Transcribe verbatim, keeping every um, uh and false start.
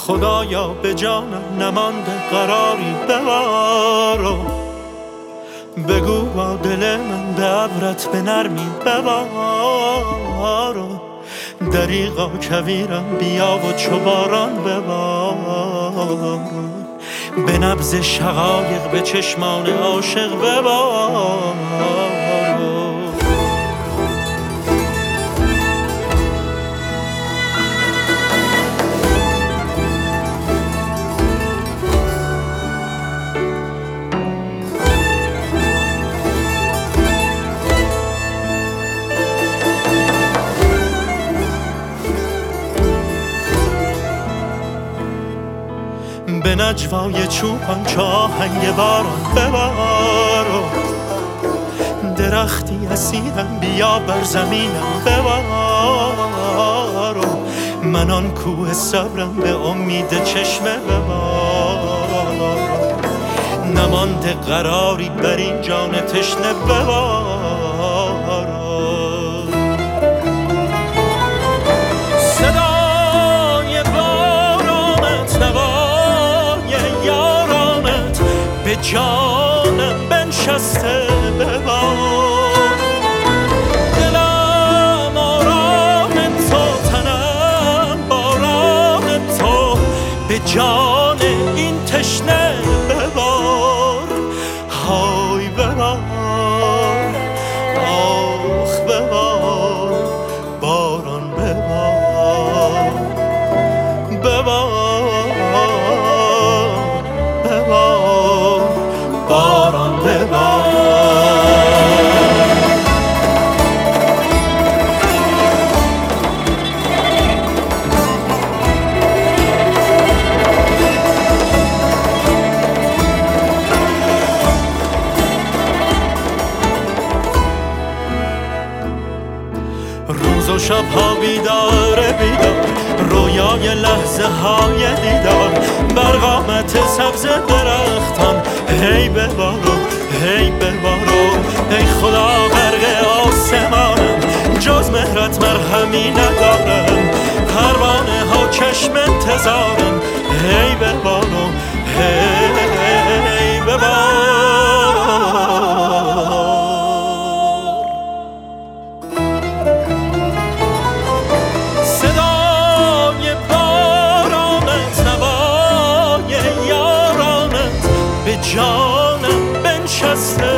خدایا به جانم نمانده قراری ببارو، بگو با دل من به ابرت به نرمی ببارو، دریغا کویرم بیا و چو باران ببارو، به نبض شقایق به چشمان عاشق ببارو. به نجوای چوپان چو آهنگ باران ببارو، درختی اسیرم بیا بر زمینم ببارو، من آن کوه صبرم به امید چشمه ببارو، نمانده قراری بر این جان تشنه ببارو. به جانم بنشسته ببار، دلم آرام تو، تنم باران تو، به جان این تشنه ببار، های ببار، آخ ببار، باران ببار، ببار، ببار، باران ببار. روز و شبها بیدار بیدار، رویای لحظه های دیدار، بر قامت سبز درختان هی ببارو، هی ببارو، ای خدا غرق آسمانم، جز مهرت مرهمی ندارم، پروانه ها چشم انتظارم، هی ببارو، هی ببار. صدای بارانت، نوای یارانت، به جانم بنشسته